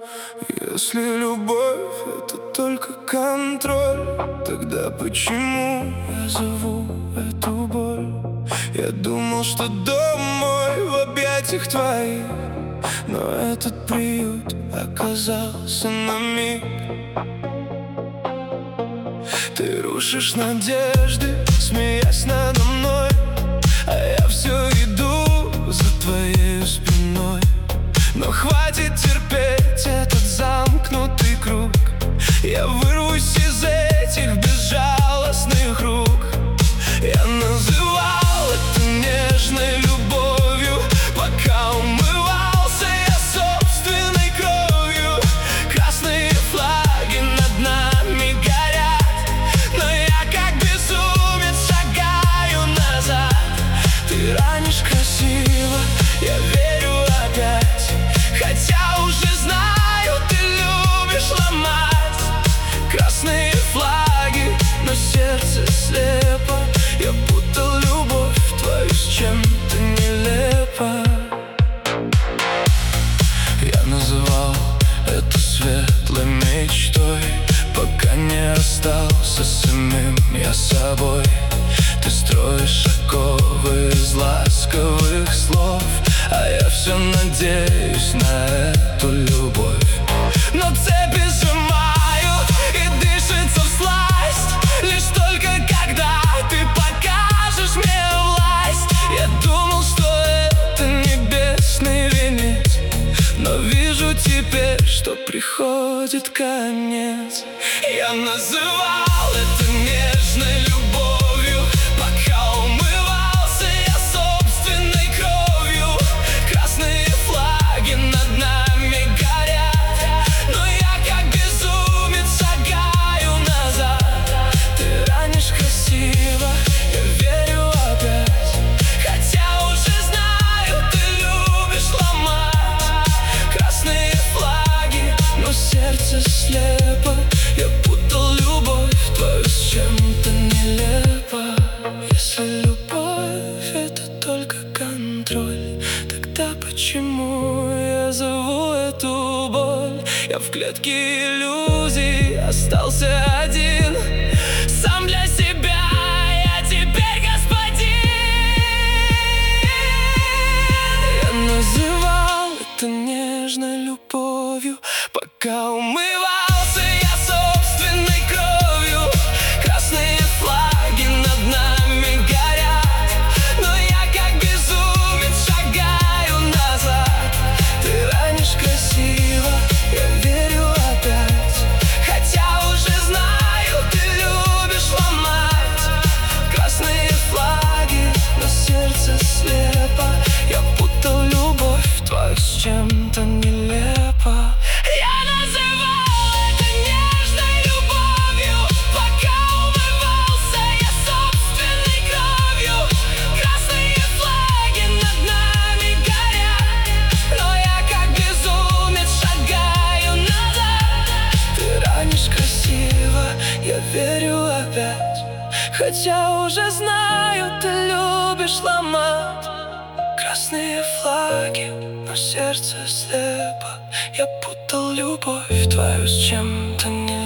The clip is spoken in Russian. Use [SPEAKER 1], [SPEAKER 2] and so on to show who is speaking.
[SPEAKER 1] Если любовь — это только контроль, тогда почему я зову эту боль? Я думал, что дом мой в объятиях твоих, но этот приют оказался на миг. Ты рушишь надежды, смеясь надо мной, а я все иду за твоей спиной. Но хватит терпеть этот замкнутый круг. Я вырвусь из этих безжалостных рук. Я называл это нежной любовью, пока умывался я собственной кровью. Красные флаги над нами горят, но я как безумец шагаю назад. Ты ранишь красиво, я верю опять, хотя уже знаю, ты любишь ломать. Красные флаги, но сердце слепо. Я путал любовь твою с чем-то нелепо. Я называл это светлой мечтой, пока не расстался с самим я собой. Ты строишь оковы из ласковых слов, а я все надеюсь на эту любовь. Но цепи сжимают и дышится всласть, лишь только когда ты покажешь мне власть. Я думал, что это небесный венец, но вижу теперь, что приходит конец. Я называл это нежной любовью, пока умывался я собственной кровью. Красные флаги над нами горят, но я как безумец шагаю назад. Ты ранишь красиво, я верю опять, хотя уже знаю, ты любишь ломать. Красные флаги, но сердце слепо. Я путал любовь твою с чем-то нелепо. Если любовь — это только контроль, тогда почему я зову эту боль? Я в клетке иллюзий остался один, сам для себя я теперь господин. Я называл это нежной любовью, пока умывался я собственной кровью. Красные флаги над нами горят, но я как безумец шагаю назад. Ты ранишь красиво, я верю опять, хотя уже знаю, ты любишь ломать. Красные флаги, но сердце слепо. Я путал любовь твою с чем-то нелепо. Я называл это нежной любовью, пока умывался я собственной кровью. Красные флаги над нами горят, но я как безумец шагаю назад. Ты ранишь красиво, я верю опять, хотя уже знаю, ты любишь ломать. Красные флаги, но сердце слепо. Я путал любовь твою с чем-то нелепо.